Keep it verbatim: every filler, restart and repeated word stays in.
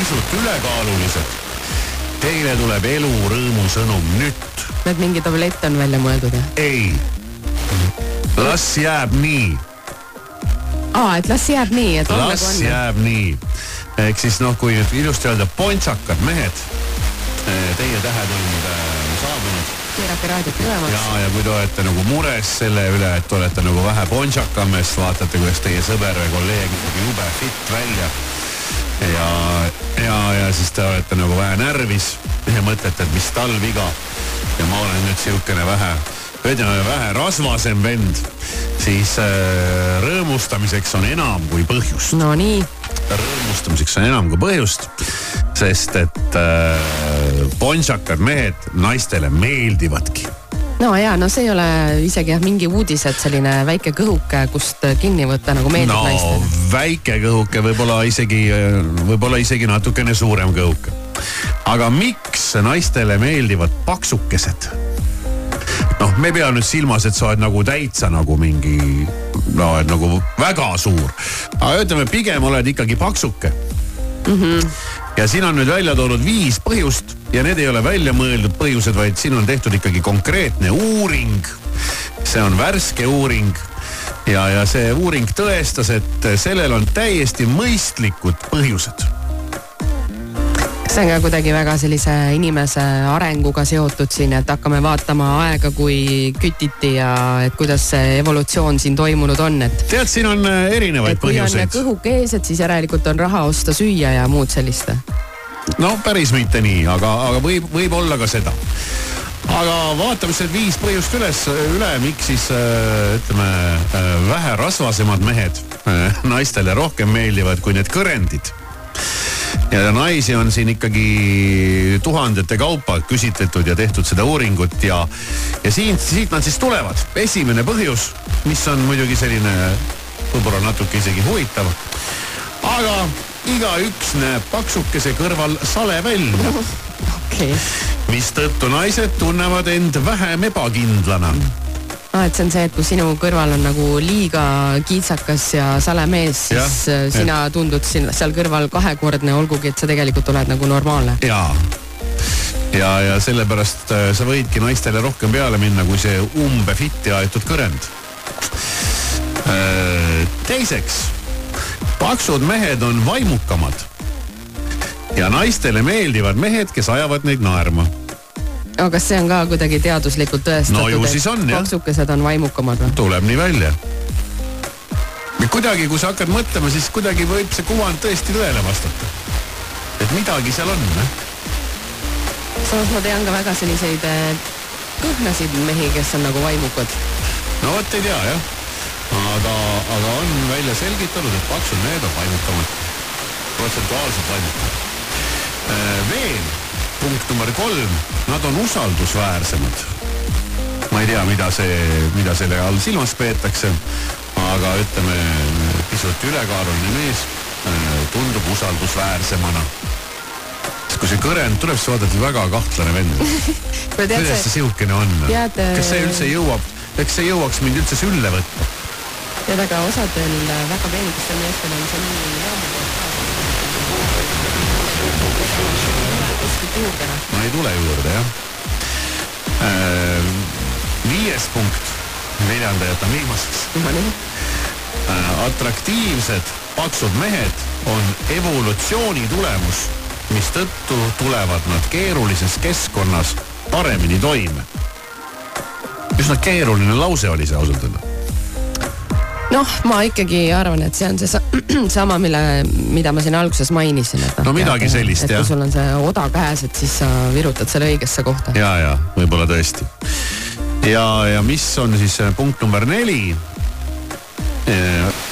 pisut ülekaalulised. Teile tuleb elu rõõmu sõnum nüüd. Et mingi tablett on välja mõeldud? Ei. Las jääb nii. Aa, et las jääb nii, et on las nagu on. jääb nii. Ehk siis noh, kui ilusti öelda pontsakad mehed, teie tähetund saabunud. Keerake raadiot ülemaks. Ja, ja kui te olete nagu mures selle üle, et olete nagu vähe pontsakames, vaatate, kuidas teie sõber või kolleeg jube fit välja. Ja, ja, ja siis te olete nagu vähe närvis ja mõtlete, et mis tal viga. Ja ma olen nüüd siukene vähe, ütleme vähe rasvasem vend. Siis äh, rõõmustamiseks on enam kui põhjust. No nii. Rõõmustamiseks on enam kui põhjust, sest et äh, pontsakad mehed naistele meeldivadki. No jaa, no see ei ole isegi mingi uudis, et selline väike kõhuke, kust kinni võtta nagu meeldib no, naistele. No väike kõhuke, võib-olla isegi, võib-olla isegi natukene suurem kõhuke. Aga miks naistele meeldivad paksukesed? Noh, me ei pea nüüd silmas, et sa oled nagu täitsa nagu mingi, no et nagu väga suur. Aga ütleme, pigem oled ikkagi paksuke. Mm-hmm. Ja siin on nüüd välja toonud viis põhjust ja need ei ole välja mõeldud põhjused, vaid siin on tehtud ikkagi konkreetne uuring. See on värske uuring ja, ja see uuring tõestas, et sellel on täiesti mõistlikud põhjused. See on ka kuidagi väga sellise inimese arenguga seotud siin, et hakkame vaatama aega, kui kütiti ja et kuidas see evolutsioon siin toimunud on. Et, tead, siin on erinevaid et põhjuseid. Et kui on kõhuke ees, et siis järelikult on raha osta süüa ja muud sellist. No päris mitte nii, aga, aga võib, võib olla ka seda. Aga vaatame see viis põhjust üles, üle, miks siis ütleme vähe rasvasemad mehed naistele rohkem meeldivad kui need kõrendid. Ja naisi on siin ikkagi tuhandete kaupa küsitletud ja tehtud seda uuringut ja, ja siin, siit nad siis tulevad. Esimene põhjus, mis on muidugi selline võib-olla natuke isegi huvitav, aga igaüks näeb paksukese kõrval sale välja. Okay. Mis tõttu naised tunnevad end vähem ebakindlana. No, et see on see, et kui sinu kõrval on nagu liiga kiitsakas ja sale mees, siis ja, sina et... tundud seal kõrval kahekordne, olgugi, et sa tegelikult oled nagu normaalne. Ja, ja, ja sellepärast sa võidki naistele rohkem peale minna, kui see umbe fitti aetud kõrend. Teiseks, paksud mehed on vaimukamad ja naistele meeldivad mehed, kes ajavad neid naerma. Aga kas see on ka kuidagi teaduslikult tõestatud, no, ju siis on, et paksukesed on vaimukamad? Või? Tuleb nii välja. Kuidagi, kui sa hakkad mõtlema, siis kuidagi võib see kuvand tõesti tõele vastata. Et midagi seal on, ne? Samas ma tean ka väga selliseid kõhnasid mehi, kes on nagu vaimukad. No vot ei tea, jah. Aga, aga on välja selgitanud, et paksud mehed on vaimukamad. Protsentuaalselt vaimukamad. Veel. Punkt number kolm, nad on usaldusväärsemad. Ma ei tea, mida, see, mida selle all silmas peetakse, aga ütleme, pisut ülekaaluline mees tundub usaldusväärsemana. Kui see kõrend tuleb, siis vaadati väga kahtlane vend. Kuidas see siukene on? Tead, kas see üldse jõuab, eks see jõuaks mind üldse sülle võtta? Tead, aga osadel väga peenikestel meestel on see nii naamuga. Ma ei tule juurde, jah. Äh, viies punkt, neljanda jätan viimaseks. Äh, atraktiivsed paksud mehed on evolutsiooni tulemus, mis tõttu tulevad nad keerulises keskkonnas paremini toime. Üsna keeruline lause oli see ausalt öelda. Noh, ma ikkagi arvan, et see on see sama, mille, mida ma siin alguses mainisin. Et no midagi tead, sellist, et jah. Kui sul on see oda käes, et siis sa virutad selle õigesse kohta. Ja, ja, võib-olla tõesti. Ja, ja mis on siis punkt number neli?